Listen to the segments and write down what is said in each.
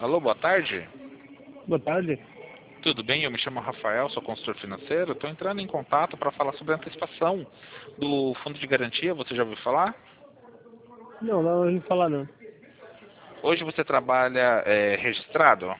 Alô, boa tarde. Boa tarde. Tudo bem? Eu me chamo Rafael, sou consultor financeiro. Estou entrando em contato para falar sobre a antecipação do fundo de garantia. Você já ouviu falar? Não ouvi falar não. Hoje você trabalha registrado?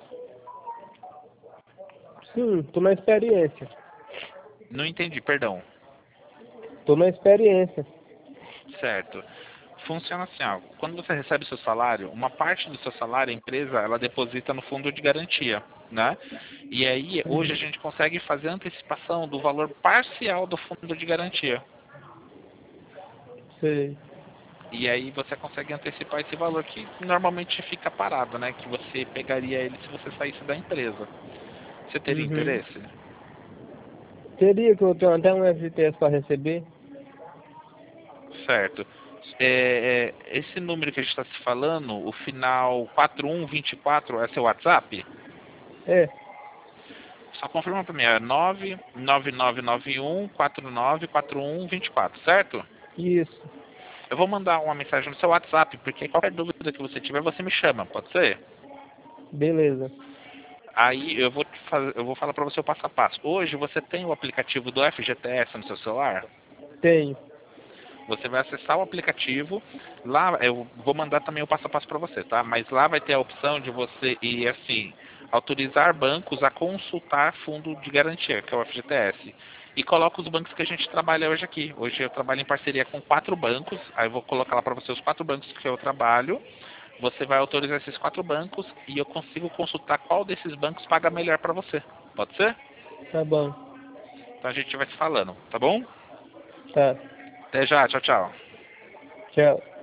Sim, tô na experiência. Não entendi, perdão. Tô na experiência. Certo. Funciona assim, ó. Quando você recebe seu salário, uma parte do seu salário, a empresa, ela deposita no fundo de garantia, né? E aí, hoje a Uhum. gente consegue fazer a antecipação do valor parcial do fundo de garantia. Sei. E aí você consegue antecipar esse valor que normalmente fica parado, né? Que você pegaria ele se você saísse da empresa. Você teria Uhum. interesse? Teria que eu tenho até um FGTS para receber? Certo. Esse número que a gente está se falando, o final 4124 é seu WhatsApp? É, Só confirma para mim, é 99991494124, certo? isso. Eu vou mandar uma mensagem no seu WhatsApp, porque qualquer dúvida que você tiver, você me chama, pode ser? Beleza. Aí eu vou falar para você o passo a passo. Hoje você tem o aplicativo do FGTS no seu celular? Tenho. Você vai acessar o aplicativo. Lá eu vou mandar também o passo a passo para você, tá? Mas lá vai ter a opção de você ir assim, autorizar bancos a consultar fundo de garantia, que é o FGTS. E coloca os bancos que a gente trabalha hoje aqui. Hoje eu trabalho em parceria com 4 bancos. Aí eu vou colocar lá para você os 4 bancos que eu trabalho. Você vai autorizar esses 4 bancos e eu consigo consultar qual desses bancos paga melhor para você. Pode ser? Tá bom. Então a gente vai se falando, tá bom? Tá. Até já, tchau, tchau. Tchau.